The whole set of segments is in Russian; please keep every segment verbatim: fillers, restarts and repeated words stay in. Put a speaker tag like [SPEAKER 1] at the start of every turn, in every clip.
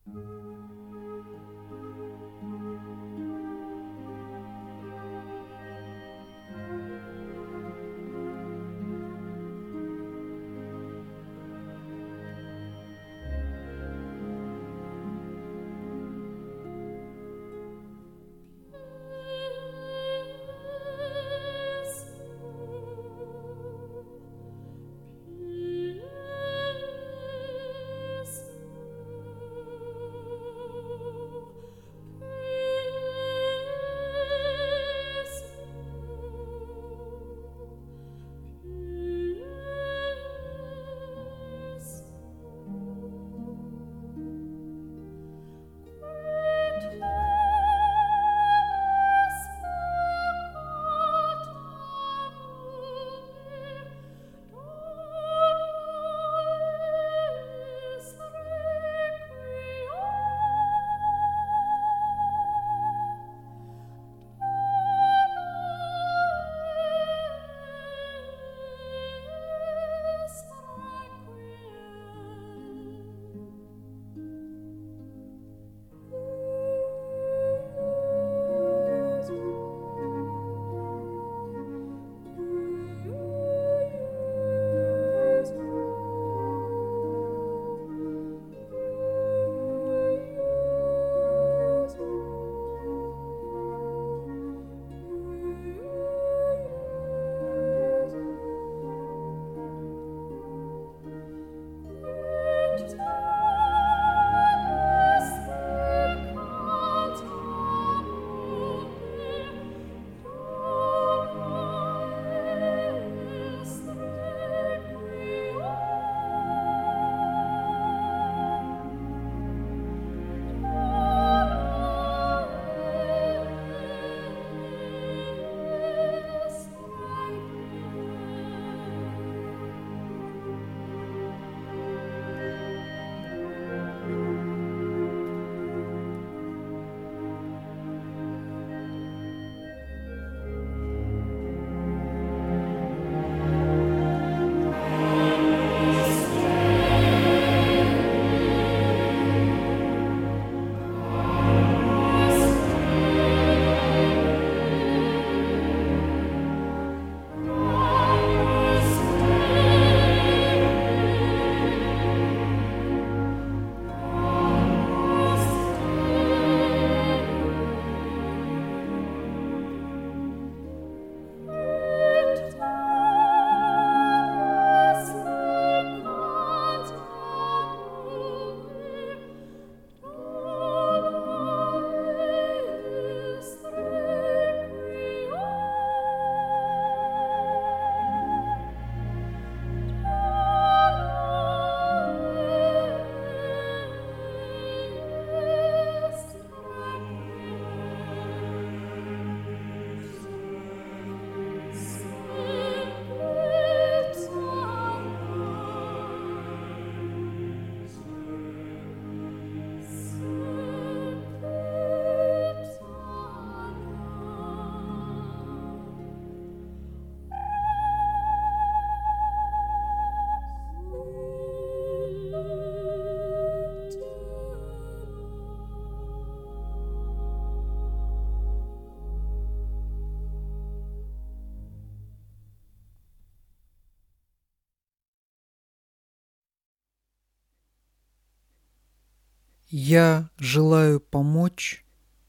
[SPEAKER 1] Я желаю помочь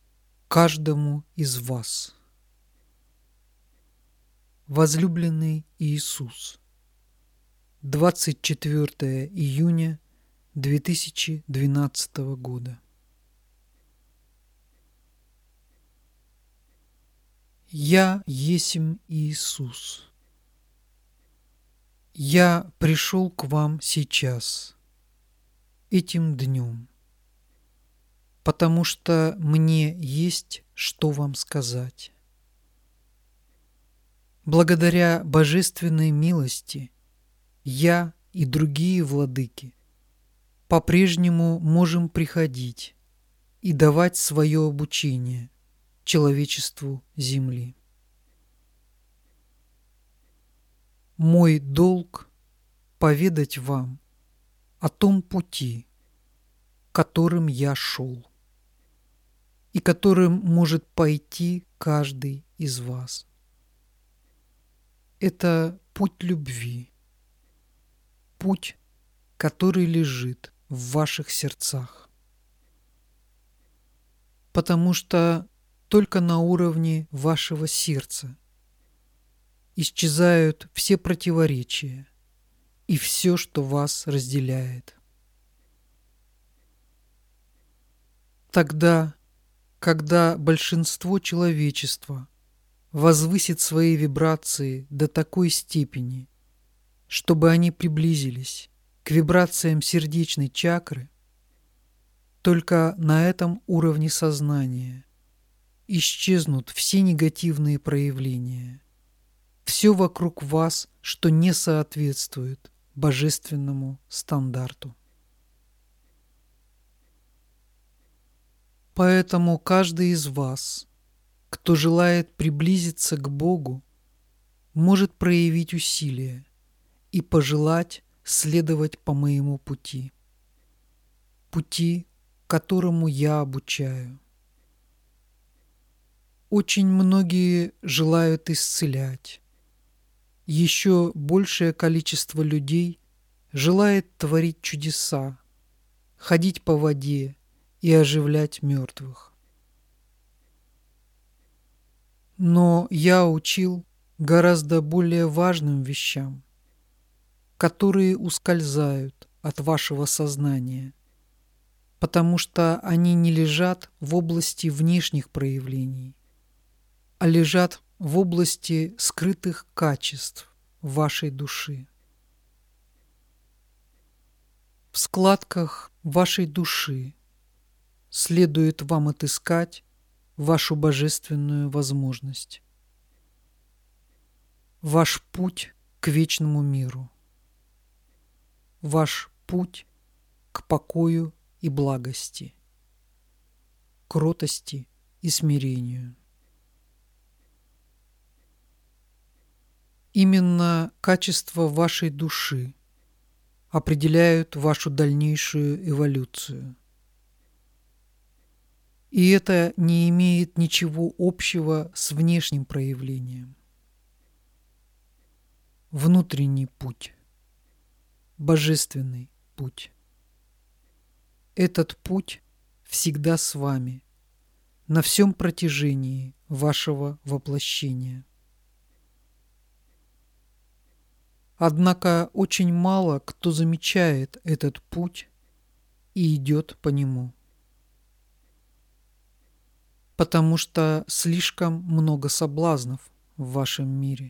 [SPEAKER 1] каждому из вас. Возлюбленный Иисус, двадцать четвёртое июня две тысячи двенадцатого года. Я есмь Иисус. Я пришел к вам сейчас, этим днем, потому что мне есть что вам сказать. Благодаря божественной милости я и другие владыки по-прежнему можем приходить и давать свое обучение человечеству Земли. Мой долг — поведать вам о том пути, которым я шел и которым может пойти каждый из вас. Это путь любви, путь, который лежит в ваших сердцах. Потому что только на уровне вашего сердца исчезают все противоречия и все, что вас разделяет. Тогда, когда большинство человечества возвысит свои вибрации до такой степени, чтобы они приблизились к вибрациям сердечной чакры, только на этом уровне сознания исчезнут все негативные проявления, все вокруг вас, что не соответствует божественному стандарту. Поэтому каждый из вас, кто желает приблизиться к Богу, может проявить усилие и пожелать следовать по моему пути, пути, которому я обучаю. Очень многие желают исцелять. Еще большее количество людей желает творить чудеса, ходить по воде и оживлять мертвых. Но я учил гораздо более важным вещам, которые ускользают от вашего сознания, потому что они не лежат в области внешних проявлений, а лежат в области скрытых качеств вашей души. В складках вашей души следует вам отыскать вашу божественную возможность, ваш путь к вечному миру, ваш путь к покою и благости, кротости и смирению. Именно качества вашей души определяют вашу дальнейшую эволюцию. И это не имеет ничего общего с внешним проявлением. Внутренний путь, божественный путь. Этот путь всегда с вами, на всем протяжении вашего воплощения. Однако очень мало кто замечает этот путь и идет по нему, потому что слишком много соблазнов в вашем мире.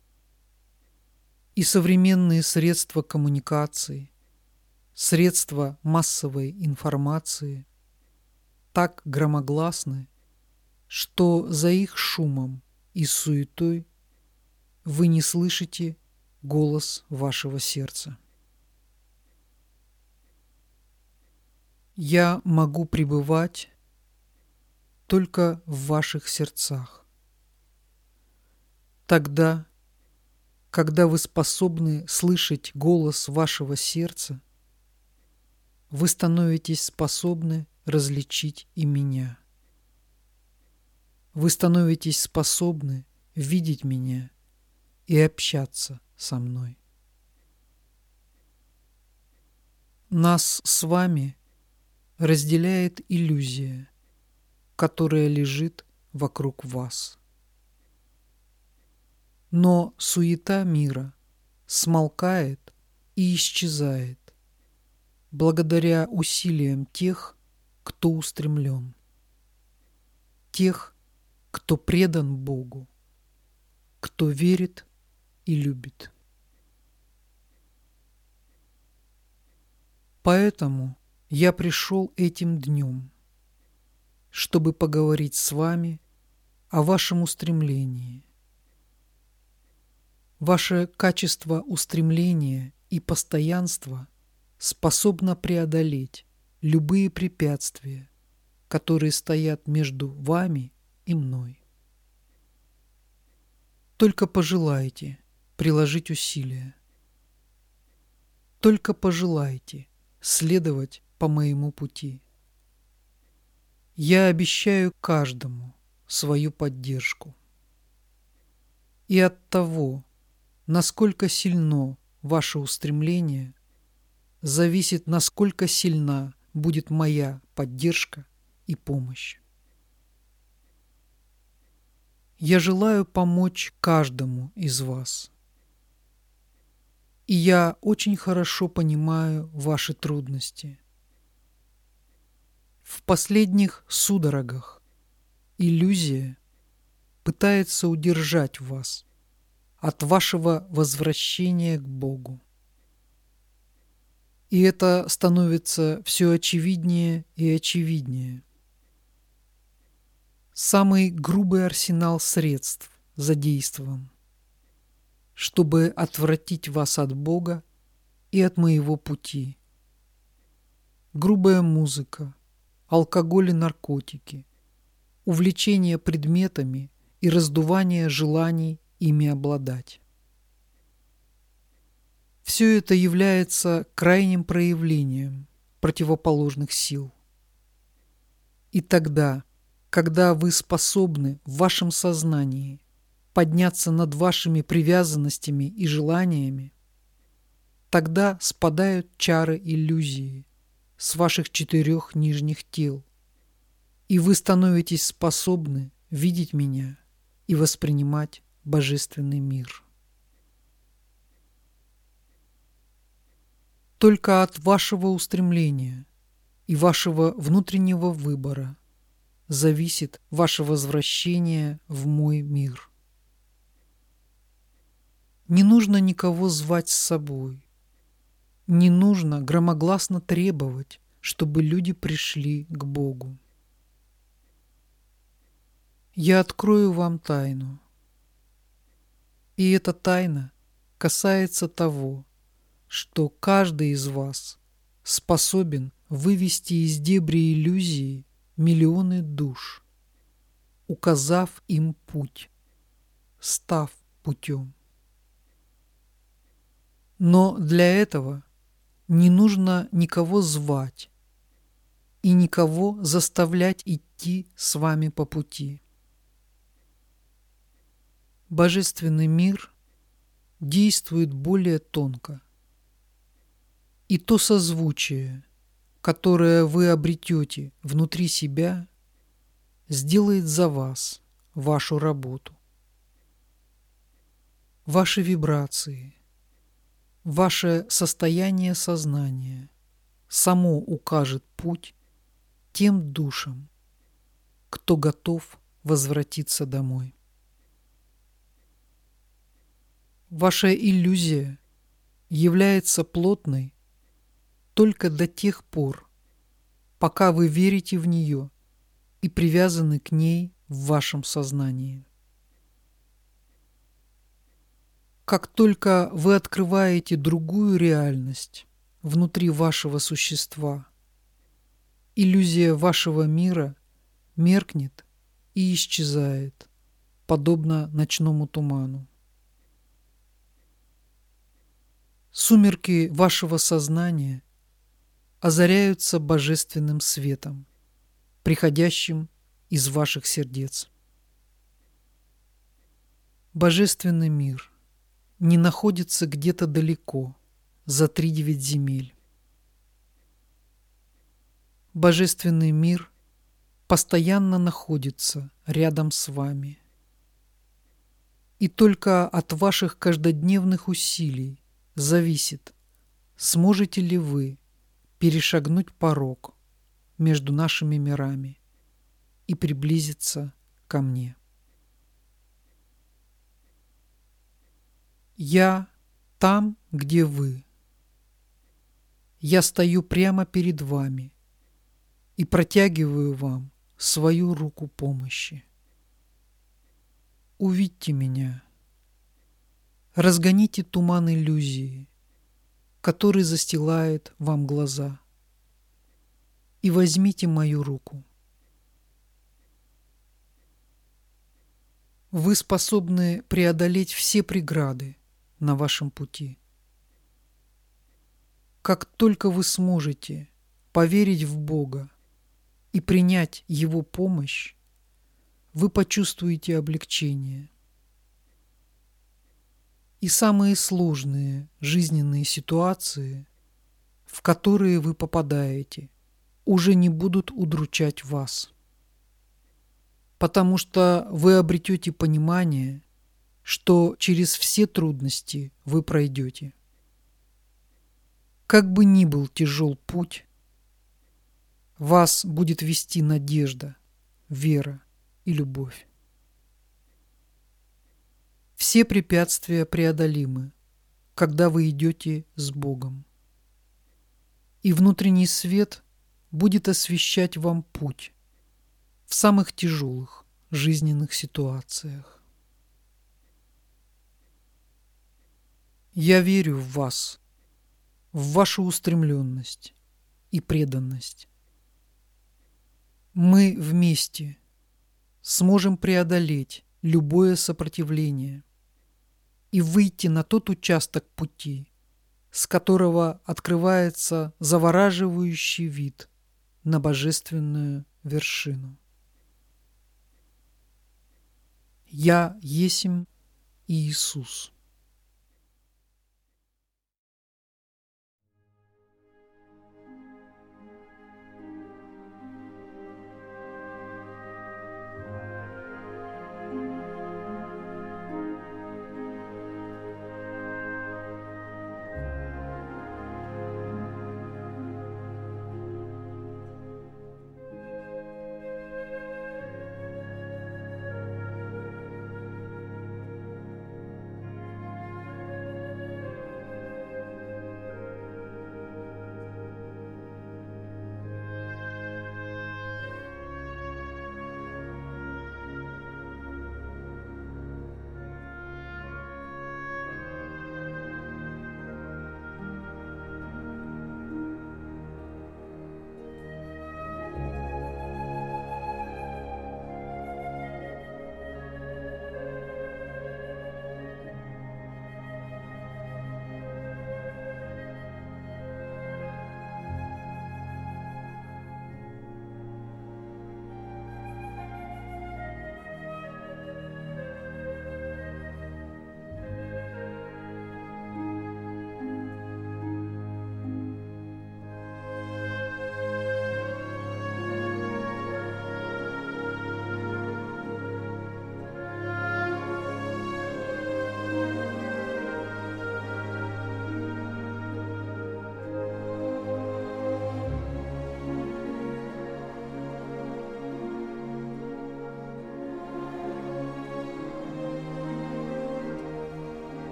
[SPEAKER 1] И современные средства коммуникации, средства массовой информации так громогласны, что за их шумом и суетой вы не слышите голос вашего сердца. Я могу пребывать только в ваших сердцах. Тогда, когда вы способны слышать голос вашего сердца, вы становитесь способны различить и меня. Вы становитесь способны видеть меня и общаться со мной. Нас с вами разделяет иллюзия, которая лежит вокруг вас. Но суета мира смолкает и исчезает благодаря усилиям тех, кто устремлен, тех, кто предан Богу, кто верит и любит. Поэтому я пришел этим днем, чтобы поговорить с вами о вашем устремлении. Ваше качество устремления и постоянства способно преодолеть любые препятствия, которые стоят между вами и мной. Только пожелайте приложить усилия. Только пожелайте следовать по моему пути. Я обещаю каждому свою поддержку. И от того, насколько сильно ваше устремление, зависит, насколько сильна будет моя поддержка и помощь. Я желаю помочь каждому из вас. И я очень хорошо понимаю ваши трудности. В последних судорогах иллюзия пытается удержать вас от вашего возвращения к Богу. И это становится все очевиднее и очевиднее. Самый грубый арсенал средств задействован, чтобы отвратить вас от Бога и от моего пути. Грубая музыка, алкоголь и наркотики, увлечение предметами и раздувание желаний ими обладать. Все это является крайним проявлением противоположных сил. И тогда, когда вы способны в вашем сознании подняться над вашими привязанностями и желаниями, тогда спадают чары иллюзии с ваших четырех нижних тел, и вы становитесь способны видеть меня и воспринимать божественный мир. Только от вашего устремления и вашего внутреннего выбора зависит ваше возвращение в мой мир. Не нужно никого звать с собой. Не нужно громогласно требовать, чтобы люди пришли к Богу. Я открою вам тайну. И эта тайна касается того, что каждый из вас способен вывести из дебри иллюзии миллионы душ, указав им путь, став путем. Но для этого не нужно никого звать и никого заставлять идти с вами по пути. Божественный мир действует более тонко, и то созвучие, которое вы обретете внутри себя, сделает за вас вашу работу. Ваши вибрации, ваше состояние сознания само укажет путь тем душам, кто готов возвратиться домой. Ваша иллюзия является плотной только до тех пор, пока вы верите в нее и привязаны к ней в вашем сознании. Как только вы открываете другую реальность внутри вашего существа, иллюзия вашего мира меркнет и исчезает, подобно ночному туману. Сумерки вашего сознания озаряются божественным светом, приходящим из ваших сердец. Божественный мир не находится где-то далеко, за тридевять земель. Божественный мир постоянно находится рядом с вами. И только от ваших каждодневных усилий зависит, сможете ли вы перешагнуть порог между нашими мирами и приблизиться ко мне. Я там, где вы. Я стою прямо перед вами и протягиваю вам свою руку помощи. Увидьте меня. Разгоните туман иллюзии, который застилает вам глаза, и возьмите мою руку. Вы способны преодолеть все преграды на вашем пути. Как только вы сможете поверить в Бога и принять Его помощь, вы почувствуете облегчение. И самые сложные жизненные ситуации, в которые вы попадаете, уже не будут удручать вас, потому что вы обретете понимание, что через все трудности вы пройдете. Как бы ни был тяжел путь, вас будет вести надежда, вера и любовь. Все препятствия преодолимы, когда вы идете с Богом. И внутренний свет будет освещать вам путь в самых тяжелых жизненных ситуациях. Я верю в вас, в вашу устремленность и преданность. Мы вместе сможем преодолеть любое сопротивление и выйти на тот участок пути, с которого открывается завораживающий вид на божественную вершину. Я есмь Иисус.